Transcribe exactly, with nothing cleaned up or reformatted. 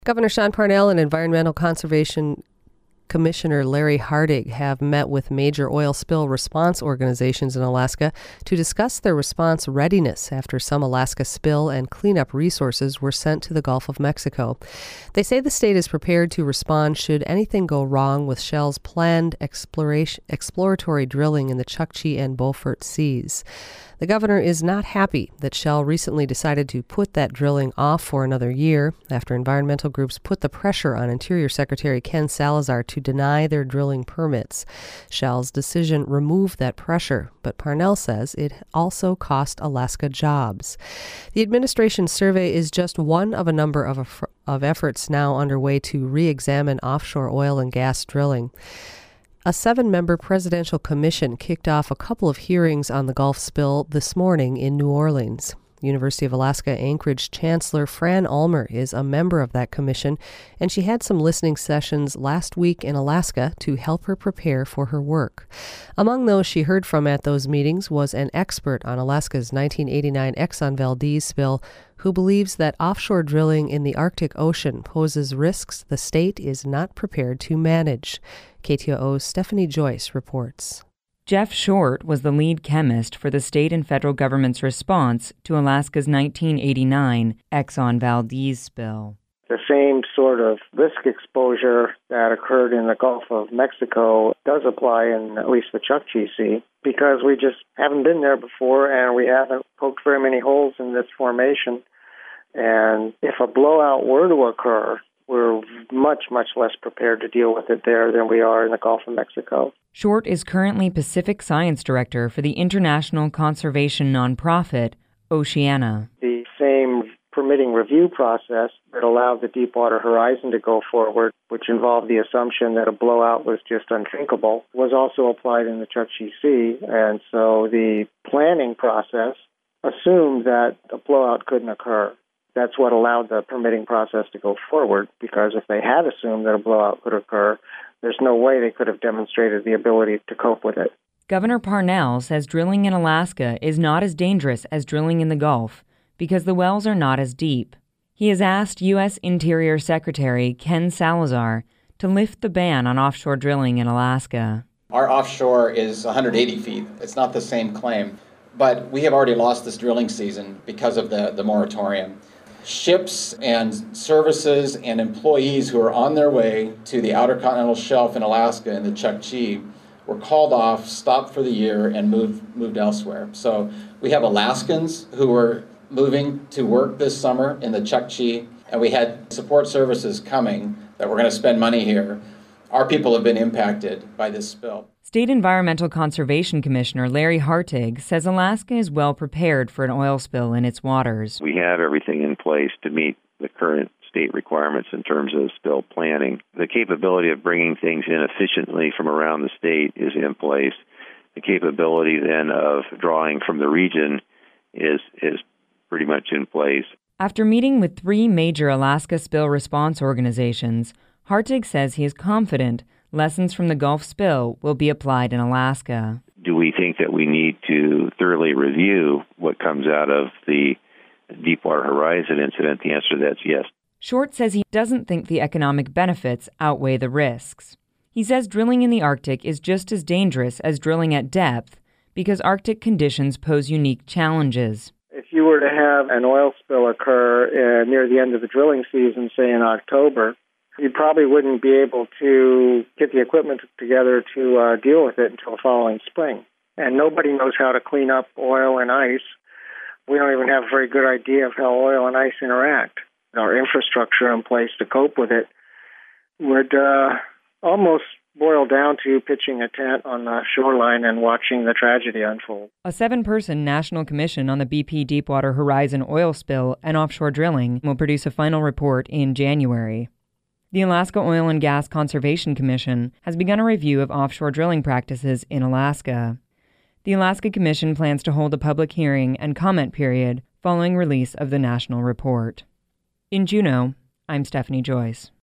Governor Sean Parnell and Environmental Conservation Commissioner Larry Hartig have met with major oil spill response organizations in Alaska to discuss their response readiness after some Alaska spill and cleanup resources were sent to the Gulf of Mexico. They say the state is prepared to respond should anything go wrong with Shell's planned exploration, exploratory drilling in the Chukchi and Beaufort Seas. The governor is not happy that Shell recently decided to put that drilling off for another year after environmental groups put the pressure on Interior Secretary Ken Salazar to deny their drilling permits. Shell's decision removed that pressure, but Parnell says it also cost Alaska jobs. The administration's survey is just one of a number of, of efforts now underway to re-examine offshore oil and gas drilling. A seven-member presidential commission kicked off a couple of hearings on the Gulf spill this morning in New Orleans. University of Alaska Anchorage Chancellor Fran Ulmer is a member of that commission, and she had some listening sessions last week in Alaska to help her prepare for her work. Among those she heard from at those meetings was an expert on Alaska's nineteen eighty-nine Exxon Valdez spill who believes that offshore drilling in the Arctic Ocean poses risks the state is not prepared to manage. K T O O's Stephanie Joyce reports. Jeff Short was the lead chemist for the state and federal government's response to Alaska's nineteen eighty-nine Exxon Valdez spill. The same sort of risk exposure that occurred in the Gulf of Mexico does apply in at least the Chukchi Sea, because we just haven't been there before and we haven't poked very many holes in this formation. And if a blowout were to occur, we're much, much less prepared to deal with it there than we are in the Gulf of Mexico. Short is currently Pacific Science Director for the international conservation nonprofit Oceana. The same permitting review process that allowed the Deepwater Horizon to go forward, which involved the assumption that a blowout was just unthinkable, was also applied in the Chukchi Sea. And so the planning process assumed that a blowout couldn't occur. That's what allowed the permitting process to go forward, because if they had assumed that a blowout could occur, there's no way they could have demonstrated the ability to cope with it. Governor Parnell says drilling in Alaska is not as dangerous as drilling in the Gulf because the wells are not as deep. He has asked U S Interior Secretary Ken Salazar to lift the ban on offshore drilling in Alaska. Our offshore is one hundred eighty feet. It's not the same claim, but we have already lost this drilling season because of the, the moratorium. Ships and services and employees who are on their way to the Outer Continental Shelf in Alaska and the Chukchi were called off, stopped for the year, and moved moved elsewhere. So we have Alaskans who were moving to work this summer in the Chukchi, and we had support services coming that were going to spend money here. Our people have been impacted by this spill. State Environmental Conservation Commissioner Larry Hartig says Alaska is well prepared for an oil spill in its waters. We have everything in place to meet the current state requirements in terms of spill planning. The capability of bringing things in efficiently from around the state is in place. The capability then of drawing from the region is is pretty much in place. After meeting with three major Alaska spill response organizations, Hartig says he is confident lessons from the Gulf spill will be applied in Alaska. Do we think that we need to thoroughly review what comes out of the Deepwater Horizon incident? The answer to that is yes. Short says he doesn't think the economic benefits outweigh the risks. He says drilling in the Arctic is just as dangerous as drilling at depth because Arctic conditions pose unique challenges. If you were to have an oil spill occur uh, near the end of the drilling season, say in October, you probably wouldn't be able to get the equipment together to uh, deal with it until the following spring. And nobody knows how to clean up oil and ice. We don't even have a very good idea of how oil and ice interact. Our infrastructure in place to cope with it would uh, almost boil down to pitching a tent on the shoreline and watching the tragedy unfold. A seven-person National Commission on the B P Deepwater Horizon oil spill and offshore drilling will produce a final report in January. The Alaska Oil and Gas Conservation Commission has begun a review of offshore drilling practices in Alaska. The Alaska Commission plans to hold a public hearing and comment period following release of the national report. In Juneau, I'm Stephanie Joyce.